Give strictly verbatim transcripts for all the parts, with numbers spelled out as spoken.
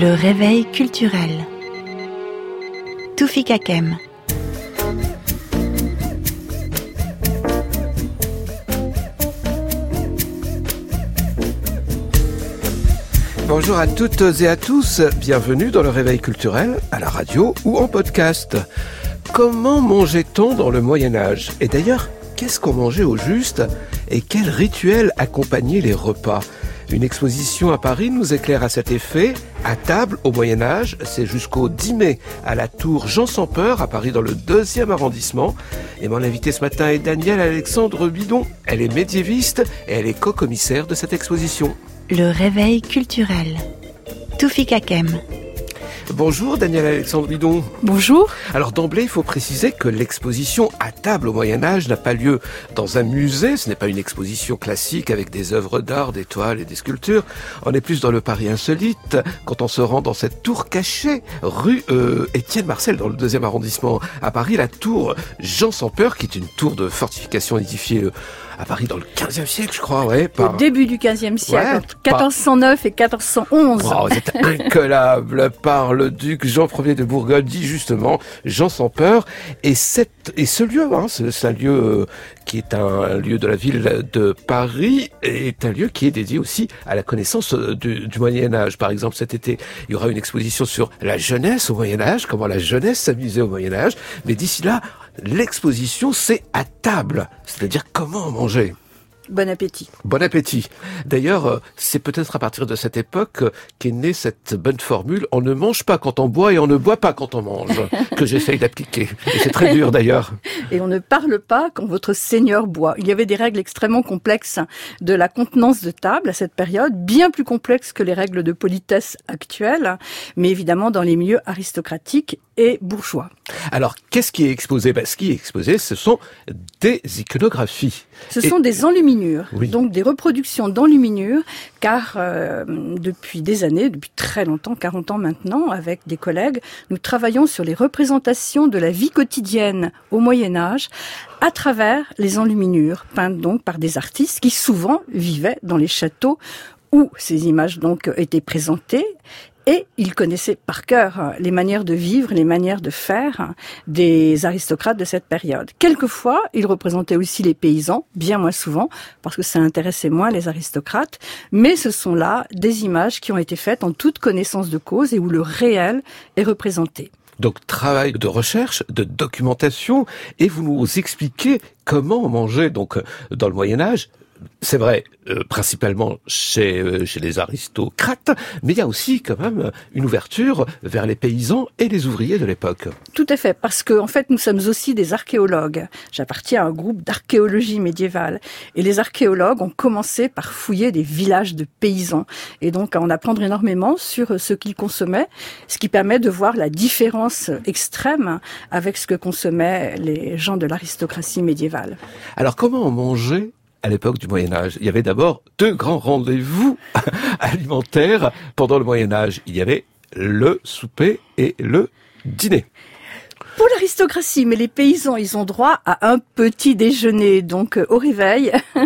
Le réveil culturel. Toufi Kakem. Bonjour à toutes et à tous, bienvenue dans le réveil culturel, à la radio ou en podcast. Comment mangeait-on dans le Moyen-Âge ? Et d'ailleurs, qu'est-ce qu'on mangeait au juste ? Et quels rituels accompagnaient les repas ? Une exposition à Paris nous éclaire à cet effet. À table, au Moyen-Âge, c'est jusqu'au dix mai, à la tour Jean sans Peur, à Paris dans le deuxième arrondissement. Et mon invitée ce matin est Danielle Alexandre Bidon. Elle est médiéviste et elle est co-commissaire de cette exposition. Le réveil culturel. Toufi Kakem. Bonjour Danielle Alexandre Bidon. Bonjour. Alors d'emblée, il faut préciser que l'exposition à table au Moyen-Âge n'a pas lieu dans un musée. Ce n'est pas une exposition classique avec des œuvres d'art, des toiles et des sculptures. On est plus dans le Paris insolite quand on se rend dans cette tour cachée, rue euh, Étienne Marcel, dans le deuxième arrondissement à Paris, la tour Jean sans Peur, qui est une tour de fortification édifiée euh, à Paris dans le quinzième siècle, je crois, ouais. Par... Au début du quinzième siècle, ouais, entre quatorze cent neuf par... et quatorze cent onze. Oh, c'est incollable, par le duc Jean Ier de Bourgogne, dit justement Jean sans Peur. Et, cette, et ce lieu, hein, c'est, c'est un lieu euh, qui est un lieu de la ville de Paris, est un lieu qui est dédié aussi à la connaissance du, du Moyen-Âge. Par exemple, cet été, il y aura une exposition sur la jeunesse au Moyen-Âge, comment la jeunesse s'amusait au Moyen-Âge. Mais d'ici là, l'exposition, c'est à table, c'est-à-dire comment manger. Bon appétit. Bon appétit. D'ailleurs, c'est peut-être à partir de cette époque qu'est née cette bonne formule « on ne mange pas quand on boit et on ne boit pas quand on mange » que j'essaye d'appliquer. Et c'est très dur d'ailleurs. Et on ne parle pas quand votre seigneur boit. Il y avait des règles extrêmement complexes de la contenance de table à cette période, bien plus complexes que les règles de politesse actuelles, mais évidemment dans les milieux aristocratiques et bourgeois. Alors, qu'est-ce qui est exposé ? Ben, ce qui est exposé, ce sont des iconographies. Ce et... sont des enluminures, oui. Donc des reproductions d'enluminures, car euh, depuis des années, depuis très longtemps, quarante ans maintenant, avec des collègues, nous travaillons sur les représentations de la vie quotidienne au Moyen-Âge à travers les enluminures, peintes donc par des artistes qui souvent vivaient dans les châteaux où ces images donc étaient présentées. Et ils connaissaient par cœur les manières de vivre, les manières de faire des aristocrates de cette période. Quelquefois, ils représentaient aussi les paysans, bien moins souvent, parce que ça intéressait moins les aristocrates, mais ce sont là des images qui ont été faites en toute connaissance de cause et où le réel est représenté. Donc, travail de recherche, de documentation, et vous nous expliquez comment manger donc dans le Moyen-Âge. C'est vrai, euh, principalement chez, euh, chez les aristocrates, mais il y a aussi quand même une ouverture vers les paysans et les ouvriers de l'époque. Tout à fait, parce que en fait, nous sommes aussi des archéologues. J'appartiens à un groupe d'archéologie médiévale. Et les archéologues ont commencé par fouiller des villages de paysans. Et donc, à en apprendre énormément sur ce qu'ils consommaient, ce qui permet de voir la différence extrême avec ce que consommaient les gens de l'aristocratie médiévale. Alors, comment on mangeait à l'époque du Moyen-Âge? Il y avait d'abord deux grands rendez-vous alimentaires pendant le Moyen-Âge. Il y avait le souper et le dîner. Pour l'aristocratie, mais les paysans, ils ont droit à un petit déjeuner. Donc, au réveil,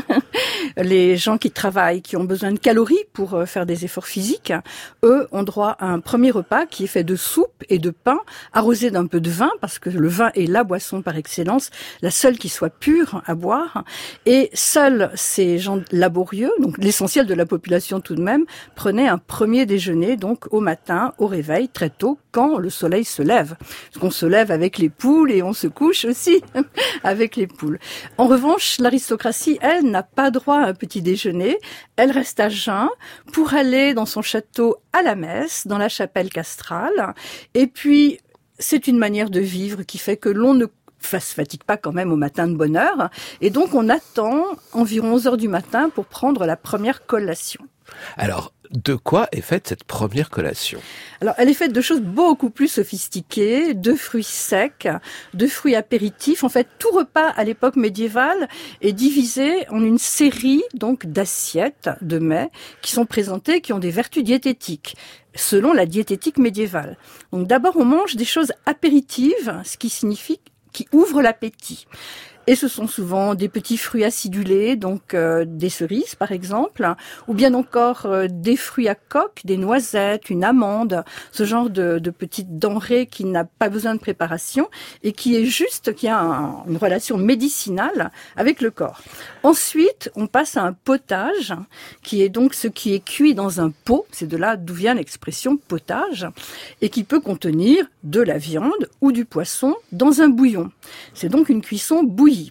les gens qui travaillent, qui ont besoin de calories pour faire des efforts physiques, eux ont droit à un premier repas qui est fait de soupe et de pain, arrosé d'un peu de vin, parce que le vin est la boisson par excellence, la seule qui soit pure à boire. Et seuls ces gens laborieux, donc l'essentiel de la population tout de même, prenaient un premier déjeuner, donc au matin, au réveil, très tôt, quand le soleil se lève. Parce qu'on se lève avec les poules et on se couche aussi avec les poules. En revanche, l'aristocratie, elle, n'a pas droit à un petit déjeuner. Elle reste à jeun pour aller dans son château à la messe, dans la chapelle castrale. Et puis, c'est une manière de vivre qui fait que l'on ne se fatigue pas quand même au matin de bonne heure. Et donc, on attend environ onze heures du matin pour prendre la première collation. Alors, de quoi est faite cette première collation ? Alors, elle est faite de choses beaucoup plus sophistiquées, de fruits secs, de fruits apéritifs. En fait, tout repas à l'époque médiévale est divisé en une série donc d'assiettes de mets qui sont présentées, qui ont des vertus diététiques, selon la diététique médiévale. Donc, d'abord, on mange des choses apéritives, ce qui signifie qui ouvrent l'appétit. Et ce sont souvent des petits fruits acidulés, donc euh, des cerises par exemple, ou bien encore euh, des fruits à coque, des noisettes, une amande, ce genre de, de petites denrées qui n'a pas besoin de préparation et qui est juste, qui a un, une relation médicinale avec le corps. Ensuite, on passe à un potage, qui est donc ce qui est cuit dans un pot, c'est de là d'où vient l'expression potage, et qui peut contenir de la viande ou du poisson dans un bouillon. C'est donc une cuisson bouillie.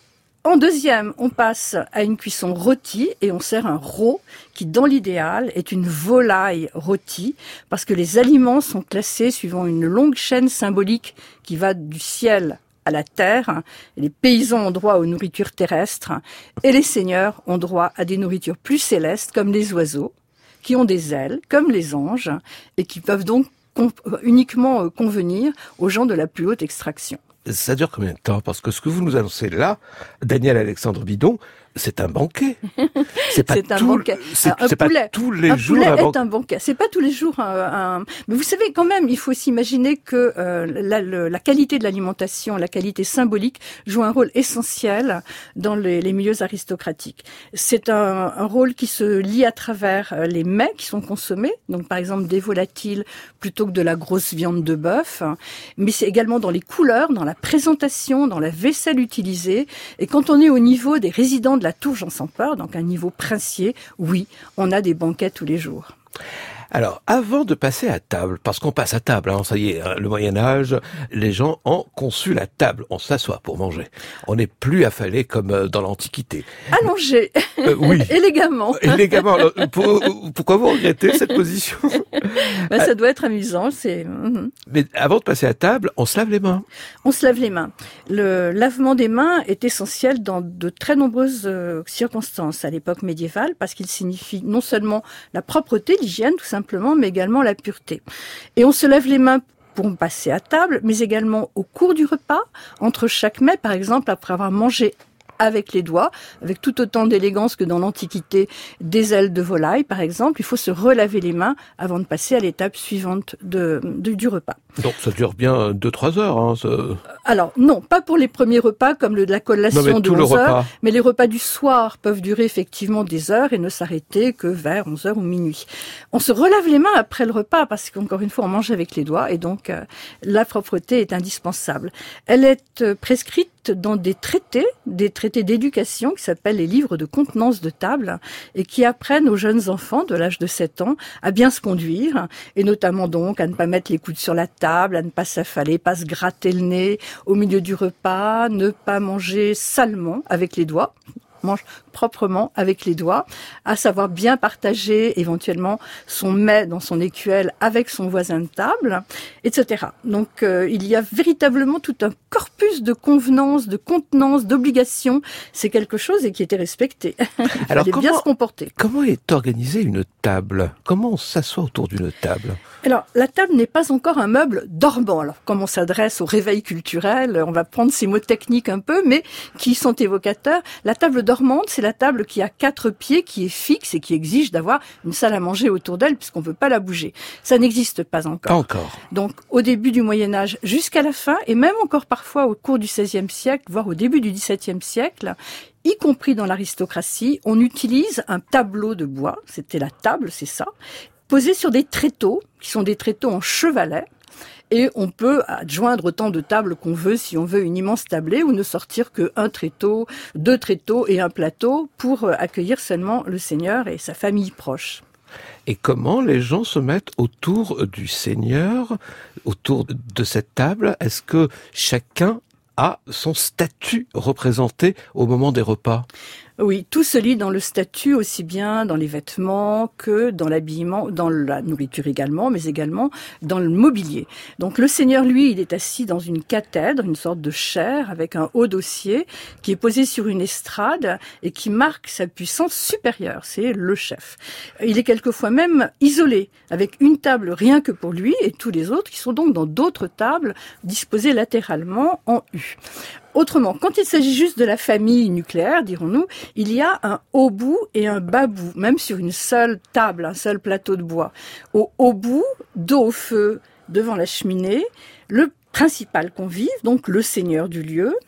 En deuxième, on passe à une cuisson rôtie et on sert un rôt qui, dans l'idéal, est une volaille rôtie parce que les aliments sont classés suivant une longue chaîne symbolique qui va du ciel à la terre. Les paysans ont droit aux nourritures terrestres et les seigneurs ont droit à des nourritures plus célestes comme les oiseaux qui ont des ailes comme les anges et qui peuvent donc uniquement convenir aux gens de la plus haute extraction. Ça dure combien de temps? Parce que ce que vous nous annoncez là, Daniel Alexandre Bidon, c'est un banquet. C'est pas c'est un tout, banquet. C'est, un c'est poulet, pas tous les un jours poulet un est banquet. un banquet. C'est pas tous les jours un, un... Mais vous savez quand même, il faut s'imaginer que euh, la, le, la qualité de l'alimentation, la qualité symbolique joue un rôle essentiel dans les, les milieux aristocratiques. C'est un, un rôle qui se lie à travers les mets qui sont consommés. Donc par exemple des volatiles plutôt que de la grosse viande de bœuf. Mais c'est également dans les couleurs, dans la présentation, dans la vaisselle utilisée. Et quand on est au niveau des résidents de la tour Jean-sans-Peur, donc un niveau princier, oui, on a des banquets tous les jours. Alors, avant de passer à table, parce qu'on passe à table, hein, ça y est, hein, le Moyen-Âge, les gens ont conçu la table. On s'assoit pour manger. On n'est plus affalé comme euh, dans l'Antiquité. Allongé. Euh, oui. Élégamment. Élégamment. Alors, pour, pourquoi vous regrettez cette position? Ben, ça doit être amusant. C'est. Mm-hmm. Mais avant de passer à table, on se lave les mains. On se lave les mains. Le lavement des mains est essentiel dans de très nombreuses euh, circonstances à l'époque médiévale parce qu'il signifie non seulement la propreté, l'hygiène, tout simplement, mais également la pureté. Et on se lave les mains pour passer à table, mais également au cours du repas, entre chaque mets, par exemple, après avoir mangé avec les doigts, avec tout autant d'élégance que dans l'Antiquité, des ailes de volaille, par exemple. Il faut se relaver les mains avant de passer à l'étape suivante de, de, du repas. Donc ça dure bien deux trois heures. Hein, ça... Alors non, pas pour les premiers repas comme le de la collation non, de onze heures, repas. mais les repas du soir peuvent durer effectivement des heures et ne s'arrêter que vers onze heures ou minuit. On se relave les mains après le repas parce qu'encore une fois on mange avec les doigts et donc euh, la propreté est indispensable. Elle est euh, prescrite dans des traités, des traités d'éducation qui s'appellent les livres de contenance de table et qui apprennent aux jeunes enfants de l'âge de sept ans à bien se conduire et notamment donc à ne pas mettre les coudes sur la table, à ne pas s'affaler, pas se gratter le nez au milieu du repas, ne pas manger salement avec les doigts. Mange proprement avec les doigts, à savoir bien partager éventuellement son mets dans son écuelle avec son voisin de table, et cetera. Donc euh, il y a véritablement tout un corpus de convenances, de contenances, d'obligations. C'est quelque chose et qui était respecté. Il Alors fallait comment, bien se comporter. Comment est organisée une table? Comment on s'assoit autour d'une table? Alors, la table n'est pas encore un meuble dormant. Alors, comme on s'adresse au réveil culturel, on va prendre ces mots techniques un peu, mais qui sont évocateurs. La table dormante, c'est la table qui a quatre pieds, qui est fixe et qui exige d'avoir une salle à manger autour d'elle, puisqu'on ne peut pas la bouger. Ça n'existe pas encore. Pas encore. Donc, au début du Moyen-Âge jusqu'à la fin, et même encore parfois au cours du seizième siècle, voire au début du dix-septième siècle, y compris dans l'aristocratie, on utilise un tableau de bois, c'était la table, c'est ça, posé sur des tréteaux, qui sont des tréteaux en chevalet, et on peut adjoindre autant de tables qu'on veut si on veut une immense tablée ou ne sortir qu'un tréteau, deux tréteaux et un plateau pour accueillir seulement le seigneur et sa famille proche. Et comment les gens se mettent autour du seigneur, autour de cette table? Est-ce que chacun a son statut représenté au moment des repas? Oui, tout se lit dans le statut, aussi bien dans les vêtements que dans l'habillement, dans la nourriture également, mais également dans le mobilier. Donc le seigneur, lui, il est assis dans une cathèdre, une sorte de chaire avec un haut dossier qui est posé sur une estrade et qui marque sa puissance supérieure. C'est le chef. Il est quelquefois même isolé, avec une table rien que pour lui et tous les autres qui sont donc dans d'autres tables disposées latéralement en U. Autrement, quand il s'agit juste de la famille nucléaire, dirons-nous, il y a un haut bout et un bas bout, même sur une seule table, un seul plateau de bois. Au haut bout, dos au feu, devant la cheminée, le principal convive, donc le seigneur du lieu.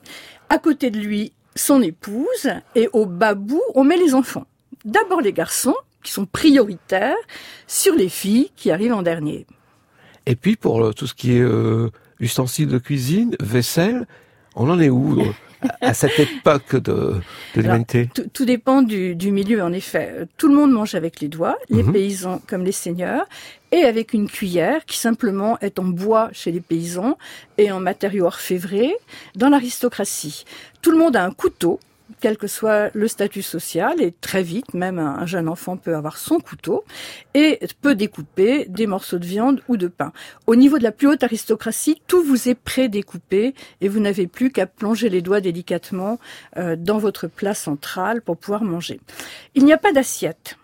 À côté de lui, son épouse, et au bas bout, on met les enfants. D'abord les garçons, qui sont prioritaires, sur les filles, qui arrivent en dernier. Et puis pour tout ce qui est euh, ustensiles de cuisine, vaisselle, on en est où euh, à cette époque de, de l'humanité? tout, tout dépend du, du milieu, en effet. Tout le monde mange avec les doigts, les mmh. paysans comme les seigneurs, et avec une cuillère qui simplement est en bois chez les paysans et en matériaux orfévrés dans l'aristocratie. Tout le monde a un couteau, quel que soit le statut social, et très vite, même un jeune enfant peut avoir son couteau, et peut découper des morceaux de viande ou de pain. Au niveau de la plus haute aristocratie, tout vous est pré-découpé, et vous n'avez plus qu'à plonger les doigts délicatement euh, dans votre plat central pour pouvoir manger. Il n'y a pas d'assiette.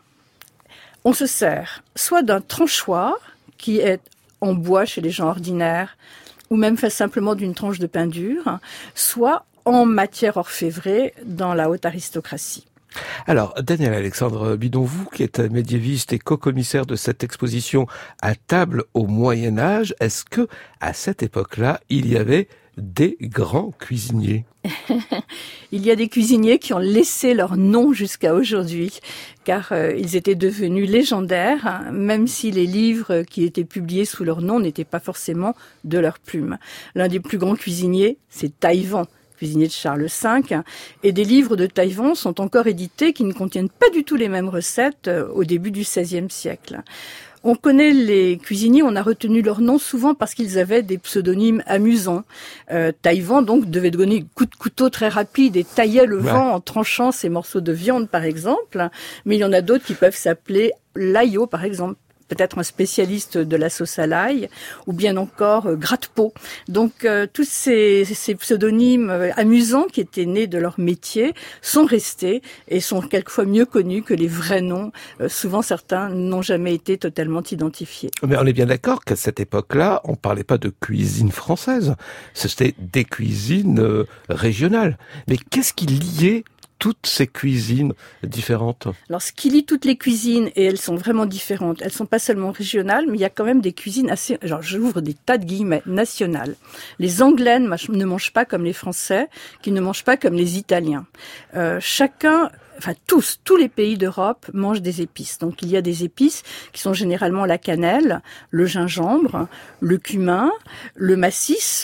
On se sert soit d'un tranchoir, qui est en bois chez les gens ordinaires, ou même fait simplement d'une tranche de pain dur, soit en matière orfévrée dans la haute aristocratie. Alors, Daniel Alexandre Bidon, vous qui êtes médiéviste et co-commissaire de cette exposition à table au Moyen-Âge, est-ce que, à cette époque-là, il y avait des grands cuisiniers? Il y a des cuisiniers qui ont laissé leur nom jusqu'à aujourd'hui, car euh, ils étaient devenus légendaires, hein, même si les livres qui étaient publiés sous leur nom n'étaient pas forcément de leur plume. L'un des plus grands cuisiniers, c'est Taillevent, cuisinier de Charles cinq, et des livres de Taillevent sont encore édités qui ne contiennent pas du tout les mêmes recettes au début du seizième siècle. On connaît les cuisiniers, on a retenu leur nom souvent parce qu'ils avaient des pseudonymes amusants. Euh, Taillevent, donc, devait donner un coup de couteau très rapide et taillait le ouais. vent en tranchant ses morceaux de viande, par exemple. Mais il y en a d'autres qui peuvent s'appeler Laillot, par exemple. Peut-être un spécialiste de la sauce à l'ail, ou bien encore euh, gratte-peau. Donc euh, tous ces, ces pseudonymes euh, amusants qui étaient nés de leur métier sont restés et sont quelquefois mieux connus que les vrais noms. Euh, souvent certains n'ont jamais été totalement identifiés. Mais on est bien d'accord qu'à cette époque-là, on parlait pas de cuisine française, c'était des cuisines euh, régionales. Mais qu'est-ce qui liait toutes ces cuisines différentes? Alors, ce qui lie toutes les cuisines, et elles sont vraiment différentes, elles sont pas seulement régionales, mais il y a quand même des cuisines assez, genre, j'ouvre des tas de guillemets, nationales. Les Anglais ne mangent pas comme les Français, qui ne mangent pas comme les Italiens. Euh, chacun, enfin tous, tous les pays d'Europe mangent des épices. Donc il y a des épices qui sont généralement la cannelle, le gingembre, le cumin, le massis.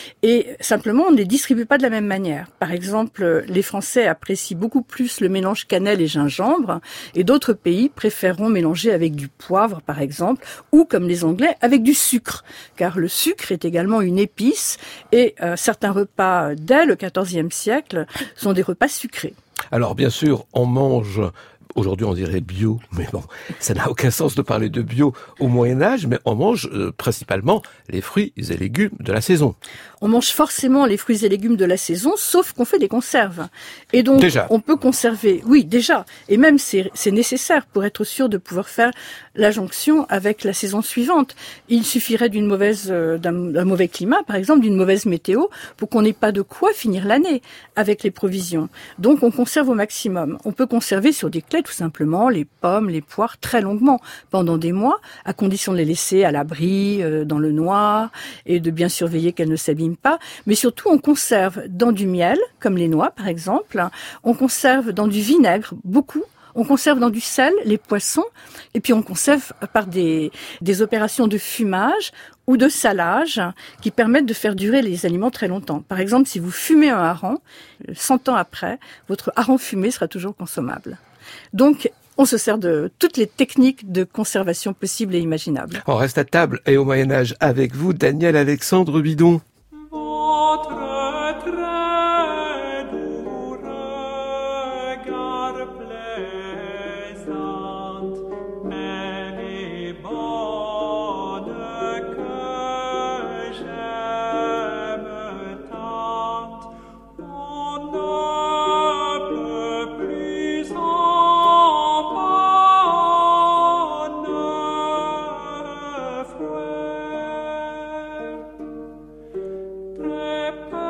Et simplement, on ne les distribue pas de la même manière. Par exemple, les Français apprécient beaucoup plus le mélange cannelle et gingembre, et d'autres pays préféreront mélanger avec du poivre, par exemple, ou comme les Anglais, avec du sucre, car le sucre est également une épice, et euh, certains repas, dès le quatorzième siècle, sont des repas sucrés. Alors, bien sûr, on mange... Aujourd'hui, on dirait bio, mais bon, ça n'a aucun sens de parler de bio au Moyen-Âge, mais on mange euh, principalement les fruits et légumes de la saison. On mange forcément les fruits et légumes de la saison, sauf qu'on fait des conserves. Et donc, déjà. on peut conserver, oui, déjà. Et même, c'est, c'est nécessaire pour être sûr de pouvoir faire la jonction avec la saison suivante. Il suffirait d'une mauvaise, euh, d'un, d'un mauvais climat, par exemple, d'une mauvaise météo, pour qu'on n'ait pas de quoi finir l'année avec les provisions. Donc, on conserve au maximum. On peut conserver sur des clés, tout simplement, les pommes, les poires, très longuement, pendant des mois, à condition de les laisser à l'abri, euh, dans le noir, et de bien surveiller qu'elles ne s'abîment pas. Mais surtout, on conserve dans du miel, comme les noix, par exemple. On conserve dans du vinaigre, beaucoup. On conserve dans du sel, les poissons. Et puis, on conserve par des, des opérations de fumage ou de salage qui permettent de faire durer les aliments très longtemps. Par exemple, si vous fumez un hareng, cent ans après, votre hareng fumé sera toujours consommable. Donc, on se sert de toutes les techniques de conservation possibles et imaginables. On reste à table et au Moyen-Âge avec vous, Daniel Alexandre Bidon. Prepare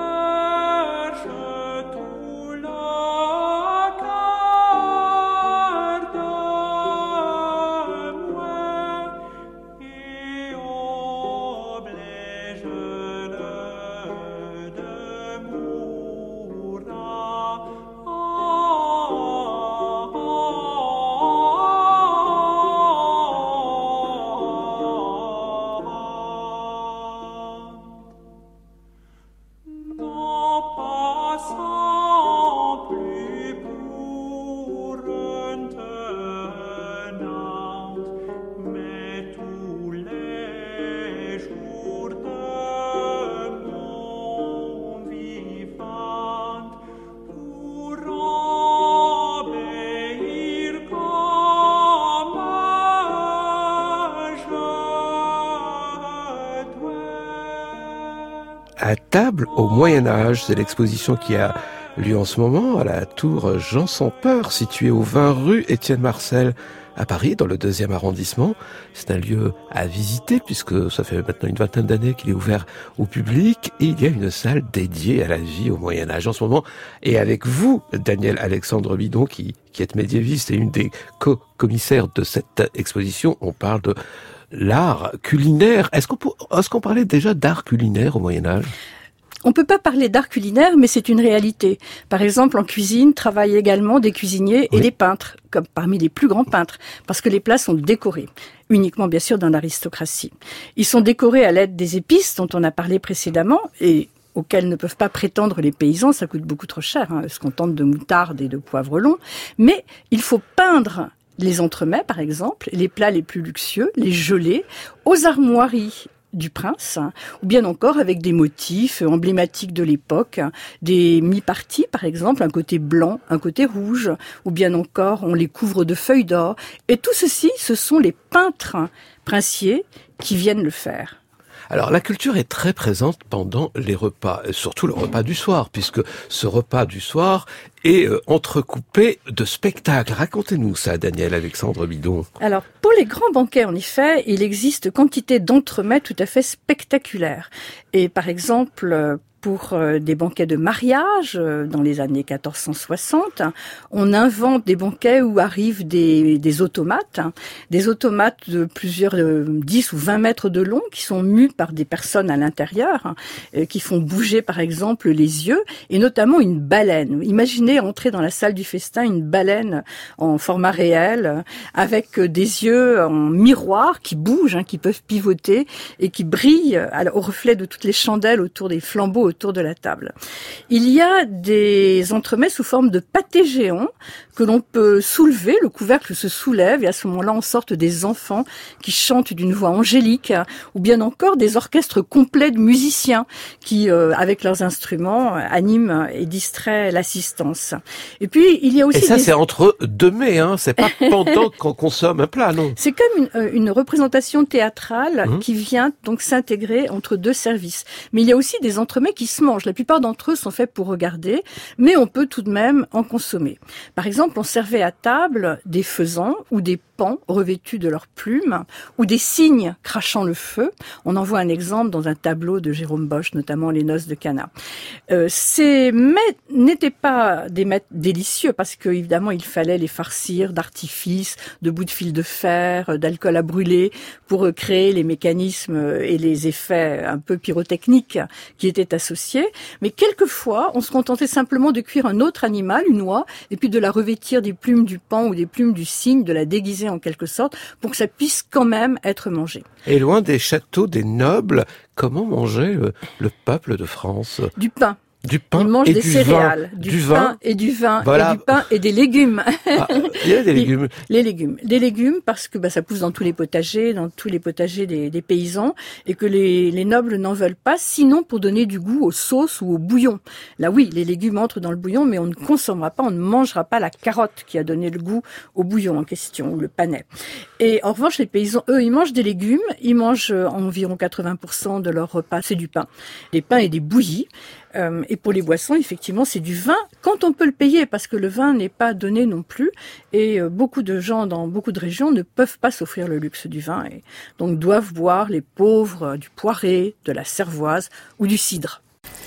à table au Moyen-Âge. C'est l'exposition qui a lieu en ce moment à la tour Jean sans Peur, située au vingt rue Étienne Marcel à Paris, dans le deuxième arrondissement. C'est un lieu à visiter puisque ça fait maintenant une vingtaine d'années qu'il est ouvert au public et il y a une salle dédiée à la vie au Moyen-Âge en ce moment. Et avec vous, Daniel Alexandre Bidon, qui, qui est médiéviste et une des co-commissaires de cette exposition, on parle de l'art culinaire. Est-ce qu'on, peut, est-ce qu'on parlait déjà d'art culinaire au Moyen-Âge ? On peut pas parler d'art culinaire, mais c'est une réalité. Par exemple, en cuisine, travaillent également des cuisiniers et oui. des peintres, comme parmi les plus grands peintres, parce que les plats sont décorés, uniquement bien sûr dans l'aristocratie. Ils sont décorés à l'aide des épices dont on a parlé précédemment, et auxquelles ne peuvent pas prétendre les paysans, ça coûte beaucoup trop cher, hein, se contente de moutarde et de poivre long, mais il faut peindre les entremets, par exemple, les plats les plus luxueux, les gelées, aux armoiries du prince, ou bien encore avec des motifs emblématiques de l'époque, des mi-parties par exemple, un côté blanc, un côté rouge, ou bien encore on les couvre de feuilles d'or. Et tout ceci, ce sont les peintres princiers qui viennent le faire. Alors la culture est très présente pendant les repas, surtout le repas du soir, puisque ce repas du soir est euh, entrecoupé de spectacles. Racontez-nous ça, Daniel Alexandre Bidon. Alors pour les grands banquets, en effet, il existe quantité d'entremets tout à fait spectaculaires. Et par exemple, pour des banquets de mariage dans les années quatorze cent soixante, on invente des banquets où arrivent des, des automates, des automates de plusieurs dix ou vingt mètres de long qui sont mus par des personnes à l'intérieur, qui font bouger par exemple les yeux et notamment une baleine. Imaginez entrer dans la salle du festin une baleine en format réel avec des yeux en miroir qui bougent, hein, qui peuvent pivoter et qui brillent au reflet de toutes les chandelles autour des flambeaux autour de la table. Il y a des entremets sous forme de pâté géant que l'on peut soulever, le couvercle se soulève et à ce moment-là on sortent des enfants qui chantent d'une voix angélique ou bien encore des orchestres complets de musiciens qui, euh, avec leurs instruments, animent et distraient l'assistance. Et puis il y a aussi... Et ça des... c'est entre deux mets, hein, c'est pas pendant qu'on consomme un plat, non? C'est comme une, une représentation théâtrale mmh. qui vient donc s'intégrer entre deux services. Mais il y a aussi des entremets qui se mangent. La plupart d'entre eux sont faits pour regarder, mais on peut tout de même en consommer. Par exemple, on servait à table des faisans ou des pans revêtus de leurs plumes ou des cygnes crachant le feu. On en voit un exemple dans un tableau de Jérôme Bosch, notamment Les Noces de Cana. Euh, ces mets n'étaient pas des mets délicieux parce que évidemment il fallait les farcir d'artifices, de bouts de fil de fer, d'alcool à brûler pour créer les mécanismes et les effets un peu pyrotechniques qui étaient associés. Mais quelquefois, on se contentait simplement de cuire un autre animal, une oie, et puis de la revêtir des plumes du paon ou des plumes du cygne, de la déguiser en quelque sorte, pour que ça puisse quand même être mangé. Et loin des châteaux des nobles, comment mangeait le, le peuple de France? Du pain. Du pain Ils mangent et des du céréales, vin, du, du pain vin et du vin, voilà. et du pain et des légumes. Ah, il y a des légumes. Les légumes, des légumes parce que bah, ça pousse dans tous les potagers, dans tous les potagers des, des paysans, et que les, les nobles n'en veulent pas, sinon pour donner du goût aux sauces ou au bouillon. Là oui, les légumes entrent dans le bouillon, mais on ne consommera pas, on ne mangera pas la carotte qui a donné le goût au bouillon en question, ou le panais. Et en revanche, les paysans, eux, ils mangent des légumes, ils mangent environ quatre-vingts pour cent de leur repas, c'est du pain. Des pains et des bouillies. Euh, et pour les boissons, effectivement, c'est du vin quand on peut le payer, parce que le vin n'est pas donné non plus. Et euh, beaucoup de gens dans beaucoup de régions ne peuvent pas s'offrir le luxe du vin, et donc doivent boire les pauvres euh, du poiré, de la cervoise ou du cidre.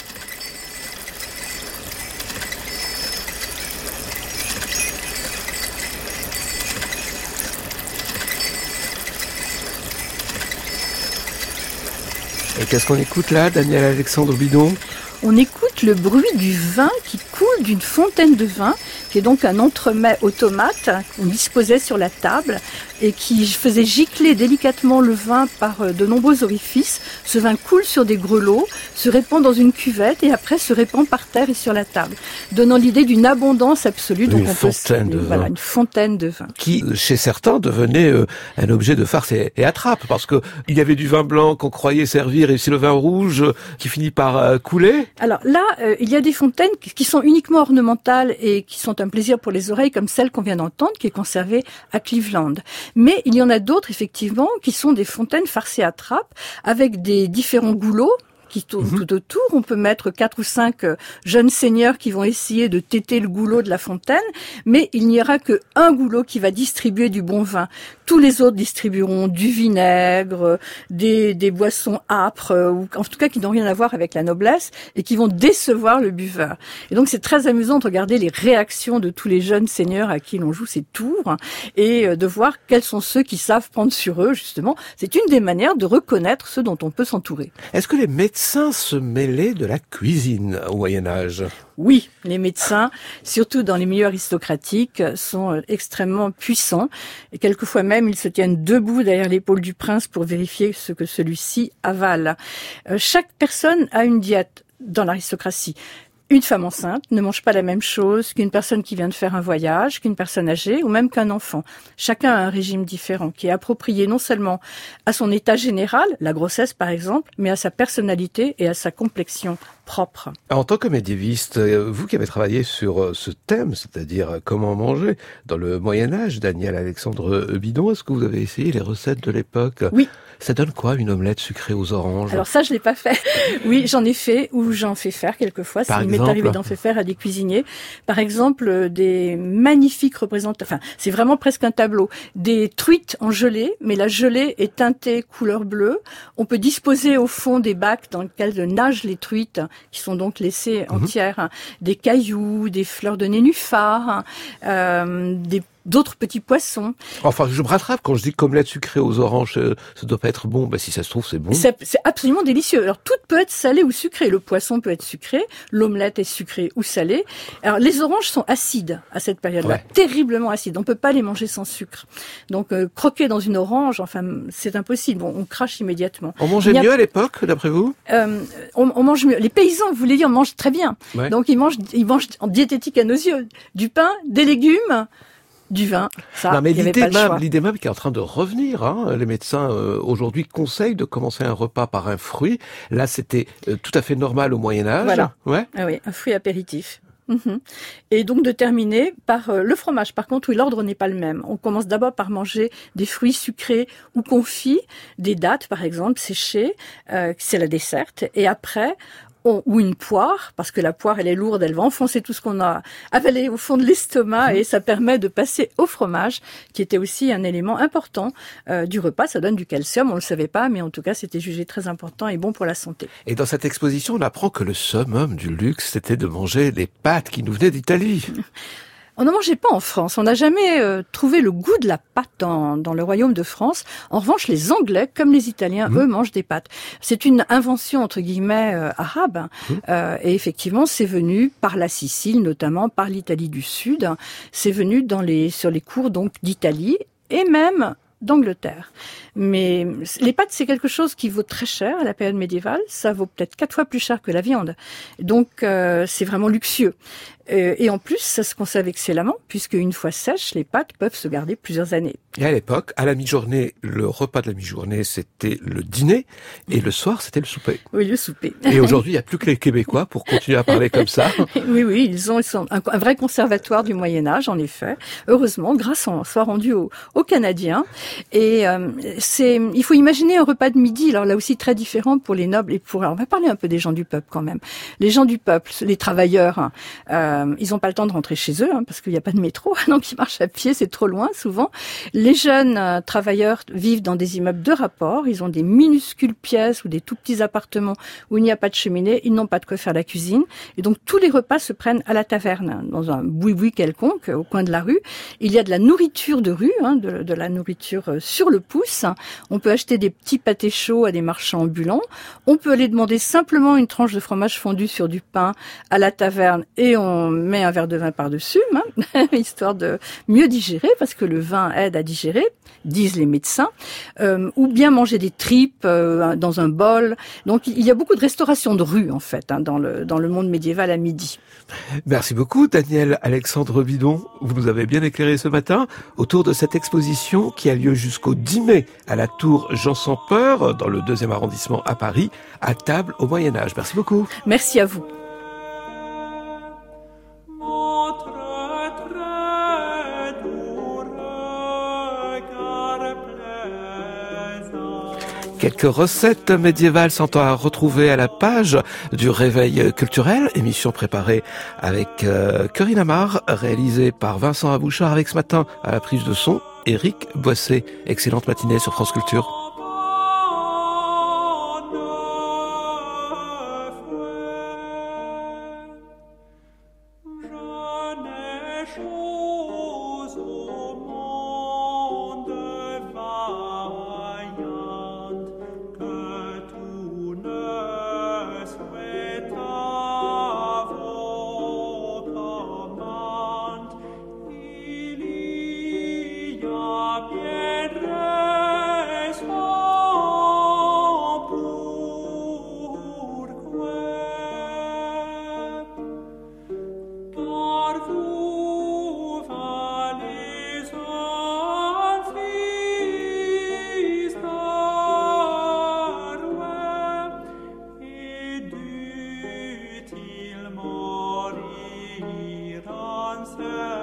Et qu'est-ce qu'on écoute là, Daniel Alexandre Bidon? On écoute le bruit du vin qui coule d'une fontaine de vin, qui est donc un entremets automate qu'on disposait sur la table et qui faisait gicler délicatement le vin par de nombreux orifices. Ce vin coule sur des grelots, se répand dans une cuvette et après se répand par terre et sur la table, donnant l'idée d'une abondance absolue. Donc une on fontaine peut, de voilà, vin. Une fontaine de vin. Qui, chez certains, devenait euh, un objet de farce et, et attrape, parce que il y avait du vin blanc qu'on croyait servir et c'est le vin rouge euh, qui finit par euh, couler. Alors là, euh, il y a des fontaines qui sont uniquement ornementales et qui sont un plaisir pour les oreilles, comme celle qu'on vient d'entendre, qui est conservée à Cleveland. Mais il y en a d'autres, effectivement, qui sont des fontaines farcées à trappe, avec des différents goulots qui tournent mmh. tout autour. On peut mettre quatre ou cinq jeunes seigneurs qui vont essayer de téter le goulot de la fontaine, mais il n'y aura que un goulot qui va distribuer du bon vin. Tous les autres distribueront du vinaigre, des, des boissons âpres, ou en tout cas qui n'ont rien à voir avec la noblesse et qui vont décevoir le buveur. Et donc c'est très amusant de regarder les réactions de tous les jeunes seigneurs à qui l'on joue ces tours et de voir quels sont ceux qui savent prendre sur eux, justement. C'est une des manières de reconnaître ceux dont on peut s'entourer. Est-ce que les médecins se mêlaient de la cuisine au Moyen-Âge ? Oui, les médecins, surtout dans les milieux aristocratiques, sont extrêmement puissants. Et quelquefois même, ils se tiennent debout derrière l'épaule du prince pour vérifier ce que celui-ci avale. Euh, chaque personne a une diète dans l'aristocratie. Une femme enceinte ne mange pas la même chose qu'une personne qui vient de faire un voyage, qu'une personne âgée ou même qu'un enfant. Chacun a un régime différent qui est approprié non seulement à son état général, la grossesse par exemple, mais à sa personnalité et à sa complexion propre. En tant que médiéviste, vous qui avez travaillé sur ce thème, c'est-à-dire comment manger dans le Moyen-Âge, Daniel Alexandre Bidon, est-ce que vous avez essayé les recettes de l'époque ? Oui. Ça donne quoi, une omelette sucrée aux oranges ? Alors ça, je l'ai pas fait. Oui, j'en ai fait ou j'en fais faire quelquefois. Par Il exemple, m'est arrivé d'en faire faire à des cuisiniers. Par exemple, des magnifiques représentations. Enfin, c'est vraiment presque un tableau. Des truites en gelée, mais la gelée est teintée couleur bleue. On peut disposer au fond des bacs dans lesquels nagent les truites, qui sont donc laissées mmh. entières. Des cailloux, des fleurs de nénuphar, euh, des d'autres petits poissons. Enfin, je me rattrape quand je dis omelette sucrée aux oranges, euh, ça doit pas être bon. Ben, si ça se trouve, c'est bon. C'est, c'est absolument délicieux. Alors, tout peut être salé ou sucré. Le poisson peut être sucré, l'omelette est sucrée ou salée. Alors, les oranges sont acides à cette période-là, ouais. terriblement acides. On peut pas les manger sans sucre. Donc, euh, croquer dans une orange, enfin, c'est impossible. On, on crache immédiatement. On mangeait mieux à l'époque, d'après vous ? euh, on, on mange mieux. Les paysans, vous voulez dire, mangent très bien. Ouais. Donc, ils mangent, ils mangent en diététique à nos yeux. Du pain, des légumes, du vin, ça, non, mais il y avait l'idée pas le même, choix. l'idée même qui est en train de revenir, hein. Les médecins euh, aujourd'hui conseillent de commencer un repas par un fruit. Là, c'était euh, tout à fait normal au Moyen-Âge. Voilà. Ouais. Ah oui, un fruit apéritif. Mmh. Et donc de terminer par euh, le fromage. Par contre, oui, l'ordre n'est pas le même. On commence d'abord par manger des fruits sucrés ou confits, des dattes par exemple séchées, euh, c'est la desserte. Et après, on, ou une poire, parce que la poire, elle est lourde, elle va enfoncer tout ce qu'on a avalé au fond de l'estomac, mmh. et ça permet de passer au fromage, qui était aussi un élément important euh, du repas. Ça donne du calcium, on le savait pas, mais en tout cas, c'était jugé très important et bon pour la santé. Et dans cette exposition, on apprend que le summum du luxe, c'était de manger les pâtes qui nous venaient d'Italie. On n'en mangeait pas en France. On n'a jamais euh, trouvé le goût de la pâte dans, dans le royaume de France. En revanche, les Anglais, comme les Italiens, mmh. eux, mangent des pâtes. C'est une invention, entre guillemets, euh, arabe. Mmh. Euh, et effectivement, c'est venu par la Sicile, notamment par l'Italie du Sud. C'est venu dans les, sur les cours donc d'Italie et même d'Angleterre. Mais les pâtes, c'est quelque chose qui vaut très cher à la période médiévale. Ça vaut peut-être quatre fois plus cher que la viande. Donc, euh, c'est vraiment luxueux. Euh, et en plus, ça se conserve excellemment, puisque une fois sèches, les pâtes peuvent se garder plusieurs années. Et à l'époque, à la mi-journée, le repas de la mi-journée, c'était le dîner, et le soir, c'était le souper. Oui, le souper. Et aujourd'hui, il n'y a plus que les Québécois pour continuer à parler comme ça. Oui, oui, ils ont, ils sont un, un vrai conservatoire du Moyen-Âge, en effet. Heureusement, grâce en soit rendu aux, aux Canadiens. Et euh, c'est, il faut imaginer un repas de midi, alors là aussi très différent pour les nobles et pour. Alors on va parler un peu des gens du peuple quand même. Les gens du peuple, les travailleurs, euh, ils n'ont pas le temps de rentrer chez eux hein, parce qu'il n'y a pas de métro, donc ils marchent à pied, c'est trop loin souvent. Les jeunes euh, travailleurs vivent dans des immeubles de rapport, ils ont des minuscules pièces ou des tout petits appartements où il n'y a pas de cheminée, ils n'ont pas de quoi faire la cuisine, et donc tous les repas se prennent à la taverne, dans un boui-boui quelconque au coin de la rue. Il y a de la nourriture de rue, hein, de, de la nourriture sur le pouce. On peut acheter des petits pâtés chauds à des marchands ambulants. On peut aller demander simplement une tranche de fromage fondu sur du pain à la taverne et on met un verre de vin par-dessus, hein, histoire de mieux digérer, parce que le vin aide à digérer, disent les médecins. Euh, ou bien manger des tripes euh, dans un bol. Donc il y a beaucoup de restauration de rue, en fait, hein, dans le, dans le monde médiéval à midi. Merci beaucoup, Daniel Alexandre Bidon. Vous nous avez bien éclairé ce matin autour de cette exposition qui a lieu jusqu'au dix mai à la tour Jean sans Peur, dans le deuxième arrondissement à Paris, à table au Moyen-Âge. Merci beaucoup. Merci à vous. Quelques recettes médiévales sont à retrouver à la page du Réveil culturel, émission préparée avec euh, Corinne Amar, réalisée par Vincent Abouchard, avec ce matin à la prise de son, Éric Boissé. Excellente matinée sur France Culture. Answer.